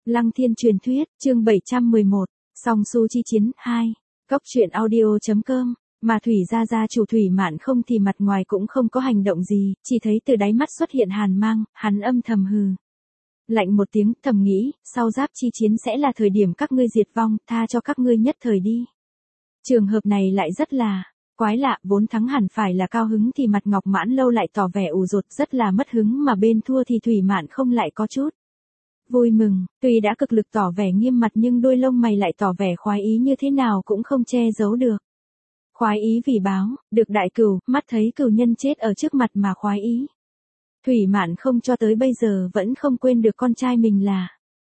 Lăng Thiên truyền thuyết, chương 711, Song Su chi chiến 2, Cốc truyện audio.com, mà Thủy Gia chủ Thủy Mạn không thì mặt ngoài cũng không có hành động gì, chỉ thấy từ đáy mắt xuất hiện hàn mang, hắn âm thầm hừ. Lạnh một tiếng, thầm nghĩ, sau giáp chi chiến sẽ là thời điểm các ngươi diệt vong, tha cho các ngươi nhất thời đi. Trường hợp này lại rất là quái lạ, vốn thắng hẳn phải là cao hứng thì mặt Ngọc Mãn Lâu lại tỏ vẻ ủ rột rất là mất hứng, mà bên thua thì Thủy Mạn không lại có chút vui mừng, tuy đã cực lực tỏ vẻ nghiêm mặt nhưng đôi lông mày lại tỏ vẻ khoái ý như thế nào cũng không che giấu được. Khoái ý vì báo, được đại cửu, mắt thấy cửu nhân chết ở trước mặt mà khoái ý. Thủy Mạn không cho tới bây giờ vẫn không quên được con trai mình là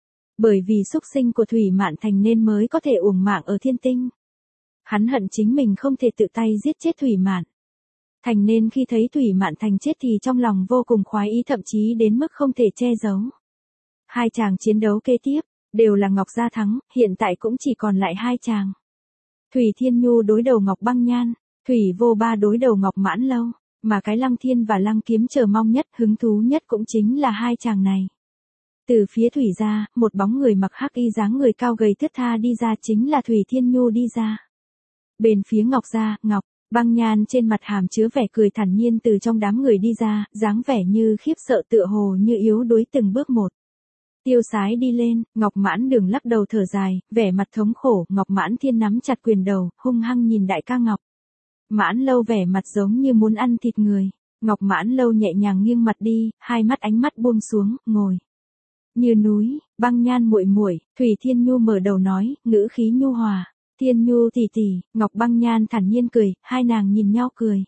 bởi vì xúc sinh của Thủy Mạn Thành nên mới có thể uổng mạng ở thiên tinh. Hắn hận chính mình không thể tự tay giết chết Thủy Mạn Thành nên khi thấy Thủy Mạn Thành chết thì trong lòng vô cùng khoái ý, thậm chí đến mức không thể che giấu. Hai chàng chiến đấu kế tiếp, đều là Ngọc Gia thắng, hiện tại cũng chỉ còn lại hai chàng. Thủy Thiên Nhu đối đầu Ngọc Băng Nhan, Thủy Vô Ba đối đầu Ngọc Mãn Lâu, mà cái Lăng Thiên và Lăng Kiếm chờ mong nhất, hứng thú nhất cũng chính là hai chàng này. Từ phía Thủy Gia, một bóng người mặc hắc y dáng người cao gầy thướt tha đi ra, chính là Thủy Thiên Nhu đi ra. Bên phía Ngọc Gia, Ngọc Băng Nhan trên mặt hàm chứa vẻ cười thản nhiên từ trong đám người đi ra, dáng vẻ như khiếp sợ tựa hồ như yếu đuối từng bước một. Tiêu sái đi lên, Ngọc Mãn Đường lắc đầu thở dài, vẻ mặt thống khổ, Ngọc Mãn Thiên nắm chặt quyền đầu, hung hăng nhìn đại ca Ngọc Mãn Lâu vẻ mặt giống như muốn ăn thịt người. Ngọc Mãn Lâu nhẹ nhàng nghiêng mặt đi, hai mắt ánh mắt buông xuống, ngồi như núi. Băng Nhan muội muội, Thủy Thiên Nhu mở đầu nói, ngữ khí nhu hòa, Thiên Nhu tỷ tỷ. Ngọc Băng Nhan thản nhiên cười, hai nàng nhìn nhau cười.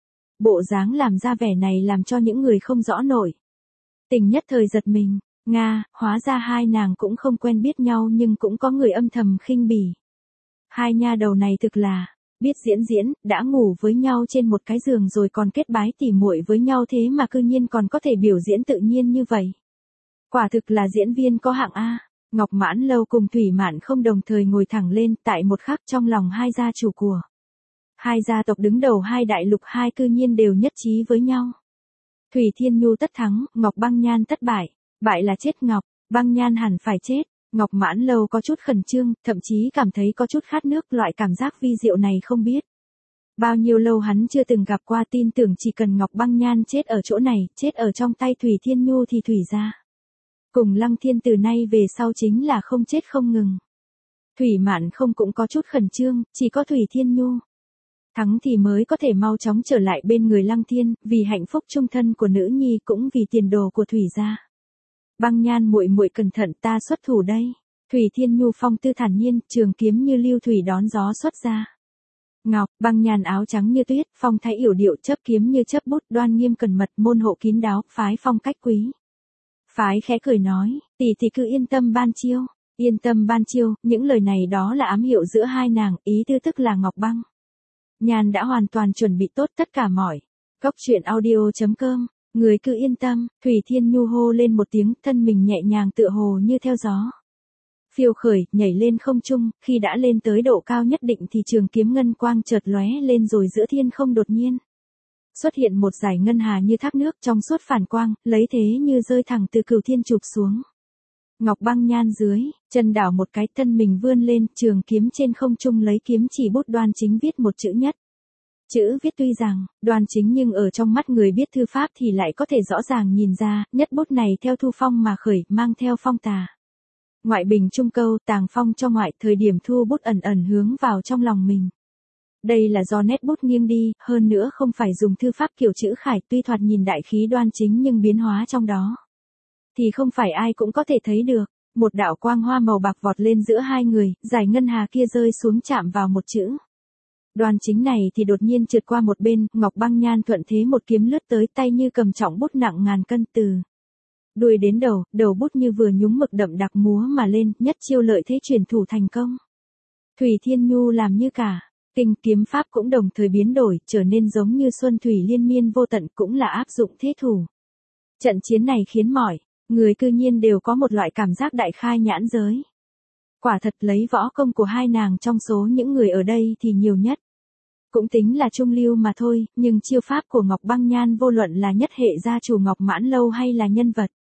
Bộ dáng làm ra vẻ này làm cho những người không rõ nổi tình nhất thời giật mình. Nga, hóa ra hai nàng cũng không quen biết nhau nhưng cũng có người âm thầm khinh bỉ. Hai nha đầu này thực là biết diễn, đã ngủ với nhau trên một cái giường rồi còn kết bái tỉ muội với nhau thế mà cư nhiên còn có thể biểu diễn tự nhiên như vậy. Quả thực là diễn viên có hạng A. Ngọc Mãn Lâu cùng Thủy Mạn không đồng thời ngồi thẳng lên, tại một khắc trong lòng hai gia chủ của hai gia tộc đứng đầu hai đại lục hai cư nhiên đều nhất trí với nhau. Thủy Thiên Nhu tất thắng, Ngọc Băng Nhan tất bại. Bại là chết, Ngọc Băng Nhan hẳn phải chết. Ngọc Mãn Lâu có chút khẩn trương, thậm chí cảm thấy có chút khát nước, loại cảm giác vi diệu này không biết bao nhiêu lâu hắn chưa từng gặp qua, tin tưởng chỉ cần Ngọc Băng Nhan chết ở chỗ này, chết ở trong tay Thủy Thiên Nhu thì Thủy Gia cùng Lăng Thiên từ nay về sau chính là không chết không ngừng. Thủy Mạn không cũng có chút khẩn trương, chỉ có Thủy Thiên Nhu thắng thì mới có thể mau chóng trở lại bên người Lăng Thiên, vì hạnh phúc chung thân của nữ nhi cũng vì tiền đồ của Thủy Gia. Băng Nhan muội muội cẩn thận, ta xuất thủ đây. Thủy Thiên Nhu phong tư thản nhiên, trường kiếm như lưu thủy đón gió xuất ra. Ngọc Băng Nhan áo trắng như tuyết, phong thái yểu điệu, chấp kiếm như chấp bút, đoan nghiêm cẩn mật, môn hộ kín đáo, phái phong cách quý phái khẽ cười nói, tỷ tỷ cứ yên tâm ban chiêu. Yên tâm ban chiêu, những lời này đó là ám hiệu giữa hai nàng, ý tư tức là Ngọc Băng Nhan đã hoàn toàn chuẩn bị tốt tất cả mọi. Cốc truyện audio.com, người cứ yên tâm. Thủy Thiên Nhu hô lên một tiếng, thân mình nhẹ nhàng tựa hồ như theo gió phiêu khởi, nhảy lên không trung, khi đã lên tới độ cao nhất định thì trường kiếm ngân quang chợt lóe lên rồi giữa thiên không đột nhiên xuất hiện một dải ngân hà như thác nước trong suốt phản quang, lấy thế như rơi thẳng từ cửu thiên chụp xuống. Ngọc Băng Nhan dưới chân đảo một cái, thân mình vươn lên, trường kiếm trên không trung lấy kiếm chỉ bút đoan chính viết một chữ nhất. Chữ viết tuy rằng đoan chính nhưng ở trong mắt người biết thư pháp thì lại có thể rõ ràng nhìn ra, nhất bút này theo thu phong mà khởi, mang theo phong tà ngoại bình trung câu, tàng phong cho ngoại, thời điểm thu bút ẩn ẩn hướng vào trong lòng mình. Đây là do nét bút nghiêng đi, hơn nữa không phải dùng thư pháp kiểu chữ khải, tuy thoạt nhìn đại khí đoan chính nhưng biến hóa trong đó thì không phải ai cũng có thể thấy được. Một đạo quang hoa màu bạc vọt lên giữa hai người, dải ngân hà kia rơi xuống chạm vào một chữ đoan chính này thì đột nhiên trượt qua một bên. Ngọc Băng Nhan thuận thế một kiếm lướt tới, tay như cầm trọng bút nặng ngàn cân, từ đuôi đến đầu bút như vừa nhúng mực đậm đặc múa mà lên, nhất chiêu lợi thế chuyển thủ thành công. Thủy Thiên Nhu làm như cả kinh kiếm pháp cũng đồng thời biến đổi, trở nên giống như xuân thủy liên miên vô tận, cũng là áp dụng thế thủ. Trận chiến này khiến mọi người cư nhiên đều có một loại cảm giác đại khai nhãn giới. Quả thật lấy võ công của hai nàng trong số những người ở đây thì nhiều nhất cũng tính là trung lưu mà thôi, nhưng chiêu pháp của Ngọc Băng Nhan vô luận là nhất hệ gia chủ Ngọc Mãn Lâu hay là nhân vật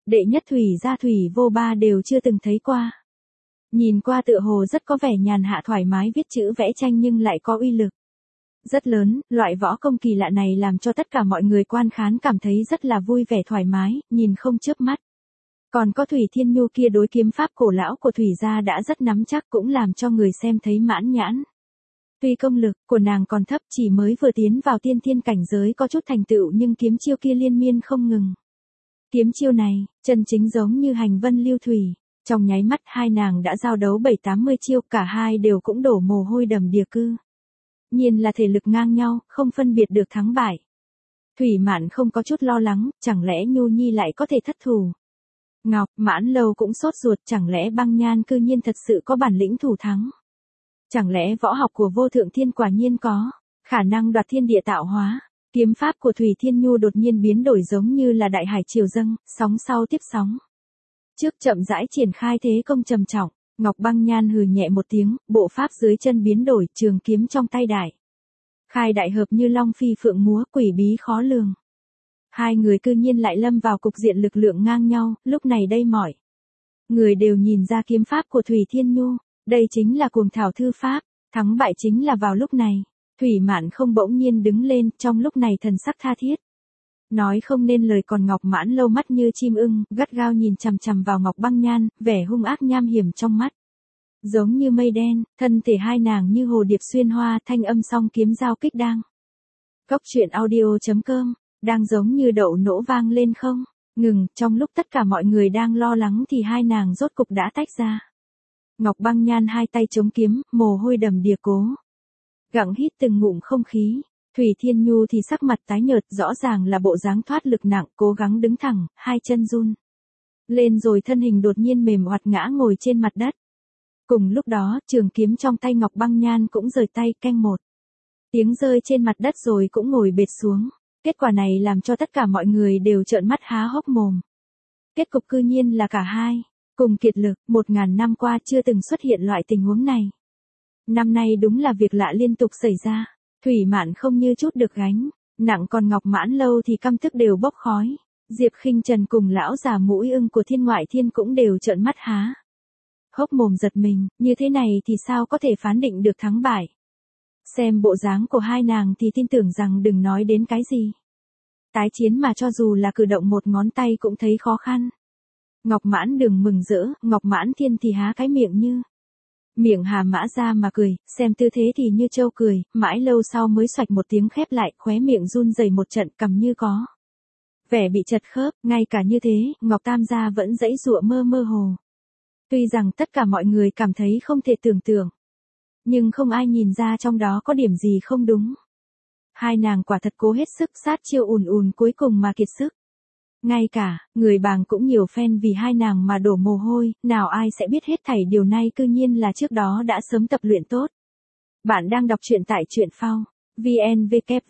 đệ nhất thủy gia Thủy Vô Ba đều chưa từng thấy qua. Nhìn qua tựa hồ rất có vẻ nhàn hạ thoải mái viết chữ vẽ tranh nhưng lại có uy lực rất lớn, loại võ công kỳ lạ này làm cho tất cả mọi người quan khán cảm thấy rất là vui vẻ thoải mái, nhìn không chớp mắt. Còn có Thủy Thiên Nhu kia đối kiếm pháp cổ lão của Thủy gia đã rất nắm chắc cũng làm cho người xem thấy mãn nhãn. Tuy công lực của nàng còn thấp chỉ mới vừa tiến vào tiên thiên cảnh giới có chút thành tựu nhưng kiếm chiêu kia liên miên không ngừng. Kiếm chiêu này, chân chính giống như hành vân lưu thủy. Trong nháy mắt hai nàng đã giao đấu 7-80 chiêu, cả hai đều cũng đổ mồ hôi đầm đìa cư. Nhiên là thể lực ngang nhau, không phân biệt được thắng bại. Thủy Mạn không có chút lo lắng, chẳng lẽ Nhu Nhi lại có thể thất thủ. Ngọc Mãn Lâu cũng sốt ruột, chẳng lẽ Băng Nhan cư nhiên thật sự có bản lĩnh thủ thắng. Chẳng lẽ võ học của Vô Thượng Thiên quả nhiên có khả năng đoạt thiên địa tạo hóa. Kiếm pháp của Thủy Thiên Nhu đột nhiên biến đổi giống như là đại hải triều dâng, sóng sau tiếp sóng. Trước chậm rãi triển khai thế công trầm trọng, Ngọc Băng Nhan hừ nhẹ một tiếng, bộ pháp dưới chân biến đổi, trường kiếm trong tay đại. Khai đại hợp như long phi phượng múa, quỷ bí khó lường. Hai người cư nhiên lại lâm vào cục diện lực lượng ngang nhau, lúc này đây mọi người đều nhìn ra kiếm pháp của Thủy Thiên Nhu, đây chính là cuồng thảo thư pháp, thắng bại chính là vào lúc này. Thủy Mạn không bỗng nhiên đứng lên, trong lúc này thần sắc tha thiết. Nói không nên lời, còn Ngọc Mãn Lâu mắt như chim ưng, gắt gao nhìn chằm chằm vào Ngọc Băng Nhan, vẻ hung ác nham hiểm trong mắt. Giống như mây đen, thân thể hai nàng như hồ điệp xuyên hoa, thanh âm song kiếm giao kích đang. Góc truyện audio.com, đang giống như đậu nổ vang lên không ngừng, trong lúc tất cả mọi người đang lo lắng thì hai nàng rốt cục đã tách ra. Ngọc Băng Nhan hai tay chống kiếm, mồ hôi đầm đìa cố gắng hít từng ngụm không khí. Thủy Thiên Nhu thì sắc mặt tái nhợt, rõ ràng là bộ dáng thoát lực nặng, cố gắng đứng thẳng, hai chân run lên rồi thân hình đột nhiên mềm oặt ngã ngồi trên mặt đất. Cùng lúc đó, trường kiếm trong tay Ngọc Băng Nhan cũng rời tay, canh một tiếng rơi trên mặt đất rồi cũng ngồi bệt xuống. Kết quả này làm cho tất cả mọi người đều trợn mắt há hốc mồm. Kết cục cư nhiên là cả hai cùng kiệt lực, 1000 năm qua chưa từng xuất hiện loại tình huống này. Năm nay đúng là việc lạ liên tục xảy ra. Thủy Mạn không như chút được gánh nặng, còn Ngọc Mãn Lâu thì căm tức đều bốc khói. Diệp Khinh Trần cùng lão già mũi ưng của Thiên Ngoại Thiên cũng đều trợn mắt há hốc mồm giật mình, như thế này thì sao có thể phán định được thắng bại. Xem bộ dáng của hai nàng thì tin tưởng rằng đừng nói đến cái gì tái chiến mà cho dù là cử động một ngón tay cũng thấy khó khăn. Ngọc Mãn Đường mừng rỡ, Ngọc Mãn Thiên thì há cái miệng như miệng hà mã ra mà cười, xem tư thế thì như trâu cười, mãi lâu sau mới xoạch một tiếng khép lại, khóe miệng run rẩy một trận, cầm như có vẻ bị chật khớp. Ngay cả như thế, Ngọc Tam gia vẫn giãy giụa mơ mơ hồ. Tuy rằng tất cả mọi người cảm thấy không thể tưởng tượng, nhưng không ai nhìn ra trong đó có điểm gì không đúng. Hai nàng quả thật cố hết sức, sát chiêu ùn ùn cuối cùng mà kiệt sức. Ngay cả người bàng cũng nhiều fan vì hai nàng mà đổ mồ hôi, nào ai sẽ biết hết thảy điều này cư nhiên là trước đó đã sớm tập luyện tốt. Bạn đang đọc truyện tại truyện phao VN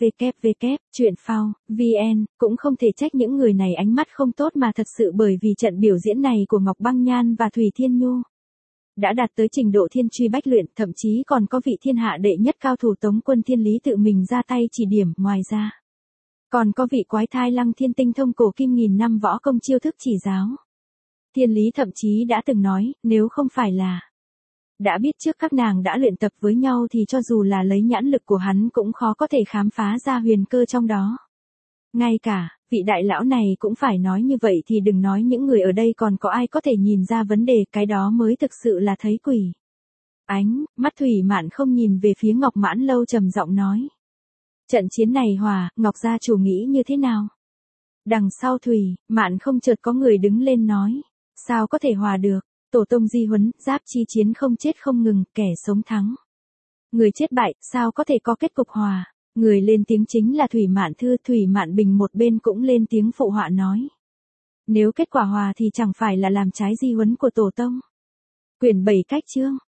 www. Truyện phao VN, cũng không thể trách những người này ánh mắt không tốt mà thật sự bởi vì trận biểu diễn này của Ngọc Băng Nhan và Thủy Thiên Nhu đã đạt tới trình độ thiên truy bách luyện, thậm chí còn có vị thiên hạ đệ nhất cao thủ Tống Quân Thiên Lý tự mình ra tay chỉ điểm, ngoài ra còn có vị quái thai Lăng Thiên tinh thông cổ kim nghìn năm võ công chiêu thức chỉ giáo. Thiên Lý thậm chí đã từng nói, nếu không phải là đã biết trước các nàng đã luyện tập với nhau thì cho dù là lấy nhãn lực của hắn cũng khó có thể khám phá ra huyền cơ trong đó. Ngay cả vị đại lão này cũng phải nói như vậy thì đừng nói những người ở đây còn có ai có thể nhìn ra vấn đề, cái đó mới thực sự là thấy quỷ. Mắt Thủy Mạn không nhìn về phía Ngọc Mãn Lâu, trầm giọng nói. Trận chiến này hòa, Ngọc gia chủ nghĩ như thế nào? Đằng sau Thủy Mạn không chợt có người đứng lên nói. Sao có thể hòa được? Tổ tông di huấn, giáp chi chiến không chết không ngừng, kẻ sống thắng. Người chết bại, sao có thể có kết cục hòa? Người lên tiếng chính là Thủy Mạn Thư. Thủy Mạn Bình một bên cũng lên tiếng phụ họa nói. Nếu kết quả hòa thì chẳng phải là làm trái di huấn của tổ tông. Quyển 7 cách chương.